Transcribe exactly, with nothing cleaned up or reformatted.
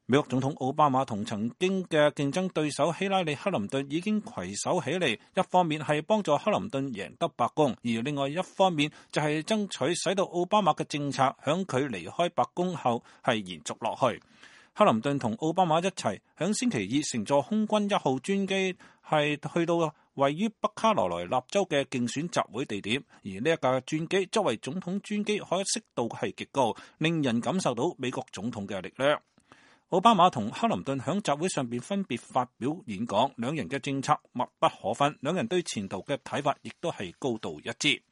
美國總統奧巴馬同曾經嘅競爭對手希拉里·克林頓已經攜手起嚟，一方面係幫助克林頓贏得白宮，而另外一方面就係爭取使到奧巴馬嘅政策響佢離開白宮後係延續落去。克林頓同奧巴馬一齊響星期二乘坐空軍一號專機係去到位於北卡羅來納州嘅競選集會地點，而呢一架專機作為總統專機，可適度係極高，令人感受到美國總統嘅力量。奧巴馬同克林頓響集會上邊分別發表演講，兩人嘅政策密不可分，兩人對前途嘅睇法亦都係高度一致。